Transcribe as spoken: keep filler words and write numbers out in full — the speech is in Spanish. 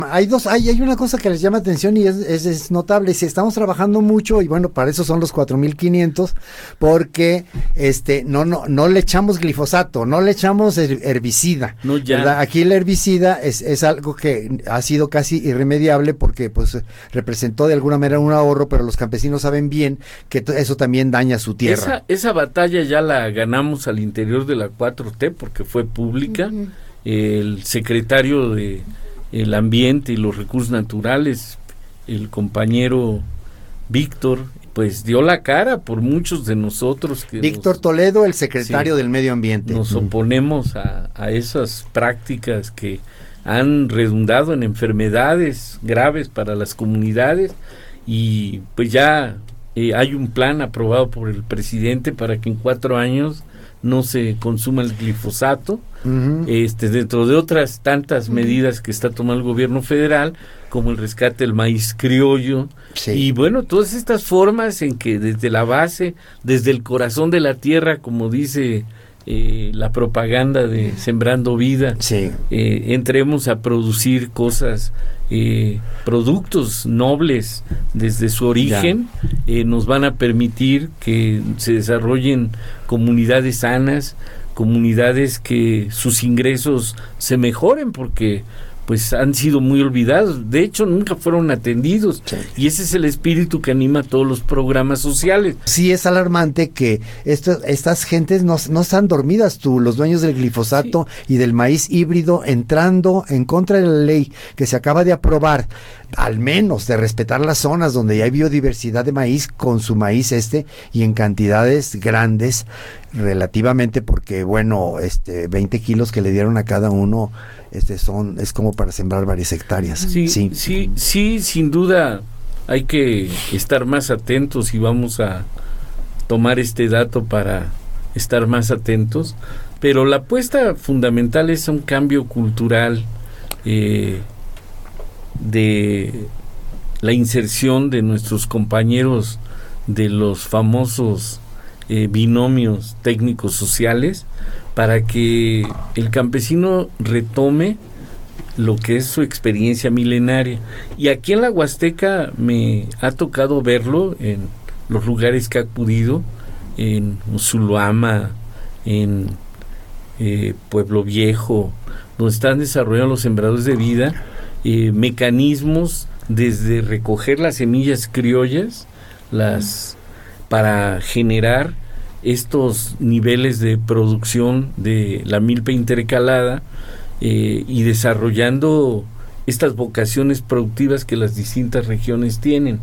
Hay dos, hay, hay una cosa que les llama atención y es, es, es notable. Si estamos trabajando mucho, y bueno, para eso son los cuatro mil quinientos, porque este no no no le echamos glifosato, no le echamos herbicida. No, ya. ¿Verdad? Aquí el herbicida es, es algo que ha sido casi irremediable porque pues representó de alguna manera un ahorro, pero los campesinos saben bien que eso también daña su tierra. Esa, esa batalla ya la ganamos al interior de la cuatro T porque fue pública. Uh-huh. El secretario de el ambiente y los recursos naturales, el compañero Víctor, pues dio la cara por muchos de nosotros. Que Víctor nos, Toledo, el secretario sí, del Medio Ambiente. Nos oponemos a, a esas prácticas que han redundado en enfermedades graves para las comunidades y pues ya eh, hay un plan aprobado por el presidente para que en cuatro años no se consuma el glifosato. Uh-huh. Este, dentro de otras tantas uh-huh. medidas que está tomando el gobierno federal, como el rescate del maíz criollo, sí. y bueno, todas estas formas en que desde la base, desde el corazón de la tierra, como dice eh, la propaganda de Sembrando Vida, sí. eh, entremos a producir cosas, eh, productos nobles desde su origen, eh, nos van a permitir que se desarrollen comunidades sanas, comunidades que sus ingresos se mejoren porque pues han sido muy olvidados, de hecho nunca fueron atendidos, sí. y ese es el espíritu que anima a todos los programas sociales. Sí, es alarmante que esto, estas gentes no, no están dormidas, tú, los dueños del glifosato sí. y del maíz híbrido entrando en contra de la ley que se acaba de aprobar, al menos de respetar las zonas donde ya hay biodiversidad de maíz con su maíz este y en cantidades grandes relativamente, porque bueno, este veinte kilos que le dieron a cada uno este son es como para sembrar varias hectáreas. Sí, sí, sí, sí, sin duda hay que estar más atentos y vamos a tomar este dato para estar más atentos, pero la apuesta fundamental es un cambio cultural eh, de la inserción de nuestros compañeros de los famosos eh, binomios técnicos sociales para que el campesino retome lo que es su experiencia milenaria. Y aquí en la Huasteca me ha tocado verlo en los lugares que he acudido, en Zuluama, en eh, Pueblo Viejo, donde están desarrollando los sembradores de vida, eh, mecanismos desde recoger las semillas criollas, las para generar estos niveles de producción de la milpa intercalada eh, y desarrollando estas vocaciones productivas que las distintas regiones tienen.